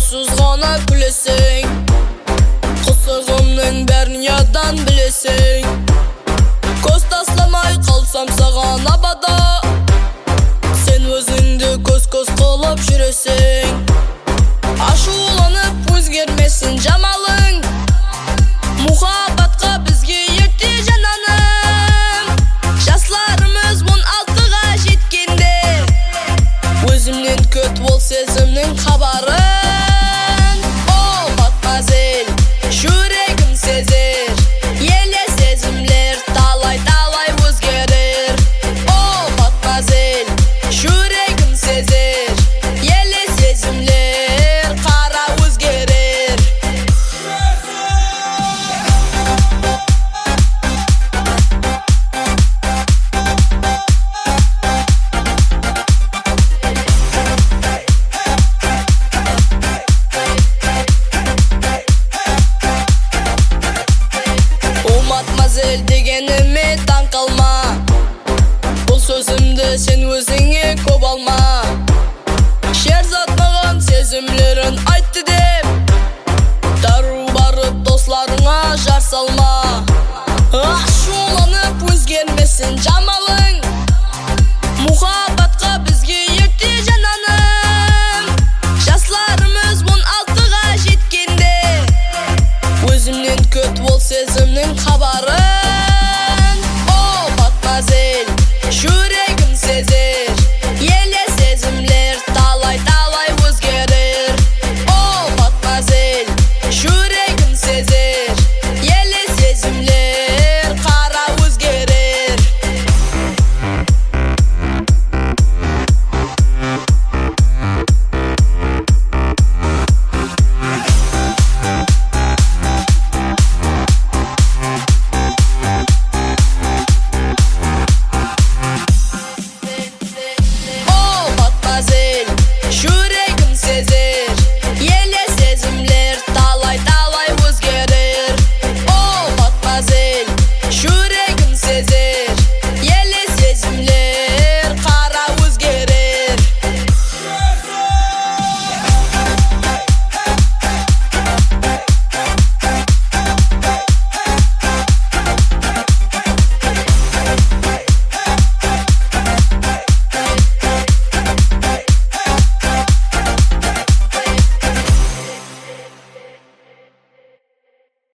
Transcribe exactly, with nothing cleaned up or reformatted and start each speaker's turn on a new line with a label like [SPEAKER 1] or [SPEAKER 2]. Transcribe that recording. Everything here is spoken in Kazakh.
[SPEAKER 1] Onsuz ғана күлесің, қысығымның бәрін ядан білесің. Көз тасламай қалсам саған абада, сен өзіңді көз-көз қылып жүресің. Ашуланып өзгермесін жамалың, мұхаббатқа бізге ерте жананым. Жастарымыз он алтыға жеткенде, өзімнен көт ол сезімнің